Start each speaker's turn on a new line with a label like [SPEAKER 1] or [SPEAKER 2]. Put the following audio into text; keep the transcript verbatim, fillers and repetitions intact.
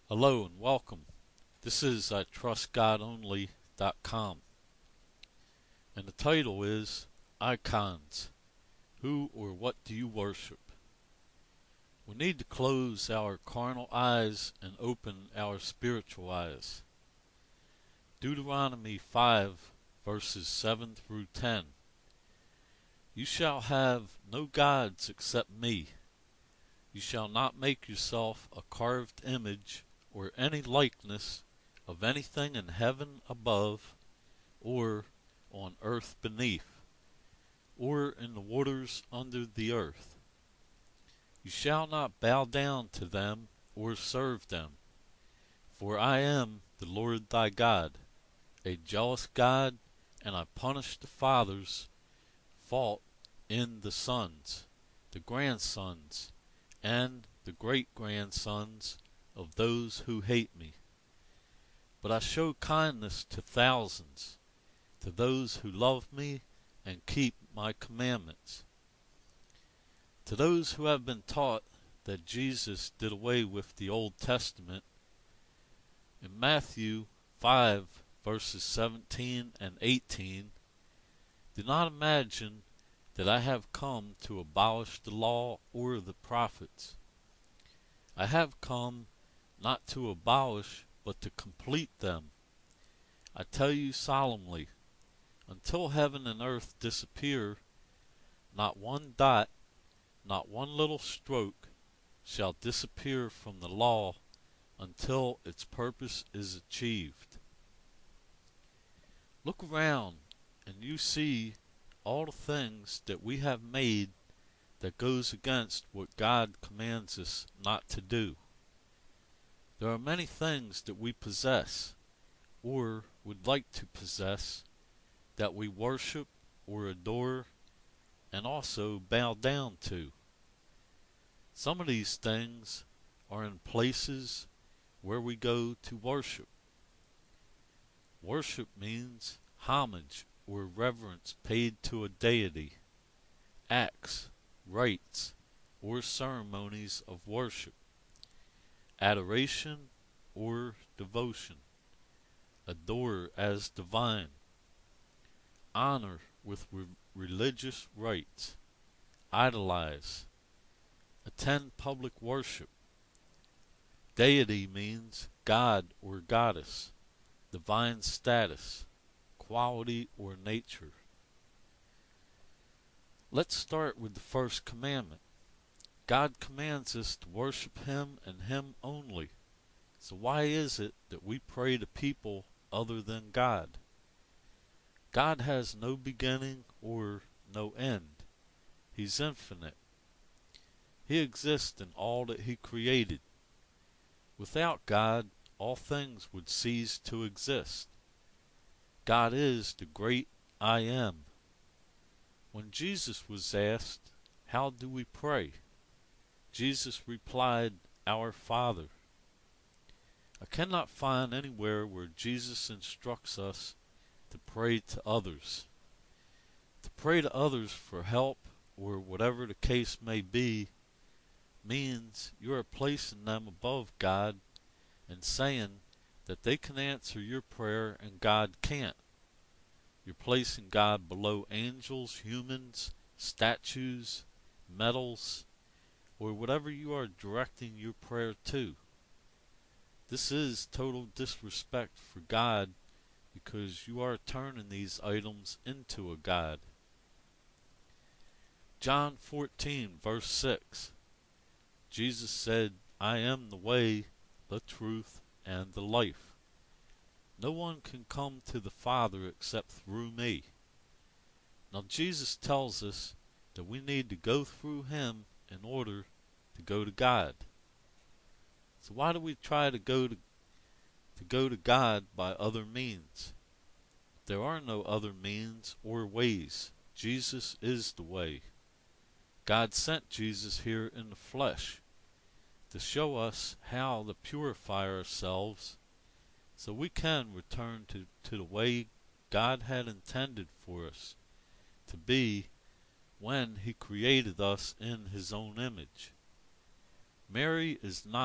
[SPEAKER 1] Hello and welcome. This is I Trust God Only dot com, and the title is Icons. Who or what do you worship? We need to close our carnal eyes and open our spiritual eyes. Deuteronomy five verses seven through ten. You shall have no gods except me. You shall not make yourself a carved image or any likeness of anything in heaven above, or on earth beneath, or in the waters under the earth. You shall not bow down to them or serve them, for I am the Lord thy God, a jealous God, and I punish the fathers' fault in the sons, the grandsons, and the great-grandsons of those who hate me. But I show kindness to thousands, to those who love me and keep my commandments. To those who have been taught that Jesus did away with the Old Testament, in Matthew five verses seventeen and eighteen, do not imagine that I have come to abolish the law or the prophets. I have come not to abolish, but to complete them. I tell you solemnly, until heaven and earth disappear, not one dot, not one little stroke, shall disappear from the law until its purpose is achieved. Look around, and you see all the things that we have made that goes against what God commands us not to do. There are many things that we possess, or would like to possess, that we worship or adore and also bow down to. Some of these things are in places where we go to worship. Worship means homage or reverence paid to a deity, acts, rites, or ceremonies of worship, adoration or devotion, adore as divine, honor with re- religious rites, idolize, attend public worship. Deity means God or goddess, divine status, quality or nature. Let's start with the first commandment. God commands us to worship Him and Him only. So why is it that we pray to people other than God? God has no beginning or no end. He's infinite. He exists in all that He created. Without God, all things would cease to exist. God is the great I Am. When Jesus was asked, "How do we pray?" Jesus replied, "Our Father." I cannot find anywhere where Jesus instructs us to pray to others. To pray to others for help, or whatever the case may be, means you are placing them above God and saying that they can answer your prayer and God can't. You're placing God below angels, humans, statues, metals, or whatever you are directing your prayer to. This is total disrespect for God, because you are turning these items into a god. John fourteen verse six. Jesus said, "I am the way, the truth, and the life. No one can come to the Father except through me." Now Jesus tells us that we need to go through Him in order to go to God. So why do we try to go to, to go to God by other means? There are no other means or ways. Jesus is the way. God sent Jesus here in the flesh to show us how to purify ourselves so we can return to, to the way God had intended for us to be when He created us in His own image. Mary is not